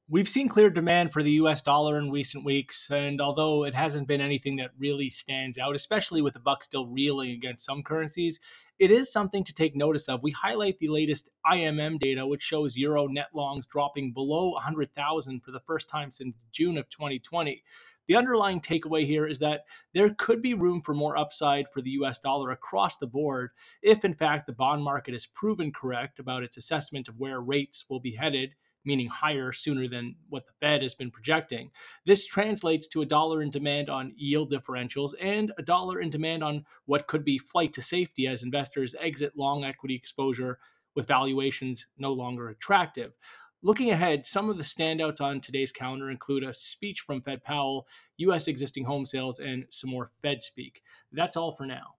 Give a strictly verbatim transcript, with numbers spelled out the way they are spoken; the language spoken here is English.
We've seen clear demand for the U S dollar in recent weeks, and although it hasn't been anything that really stands out, especially with the buck still reeling against some currencies, it is something to take notice of. We highlight the latest I M M data, which shows euro net longs dropping below one hundred thousand for the first time since June of twenty twenty. The underlying takeaway here is that there could be room for more upside for the U S dollar across the board if, in fact, the bond market is proven correct about its assessment of where rates will be headed, meaning higher sooner than what the Fed has been projecting. This translates to a dollar in demand on yield differentials and a dollar in demand on what could be flight to safety as investors exit long equity exposure with valuations no longer attractive. Looking ahead, some of the standouts on today's calendar include a speech from Fed Powell, U S existing home sales, and some more Fed speak. That's all for now.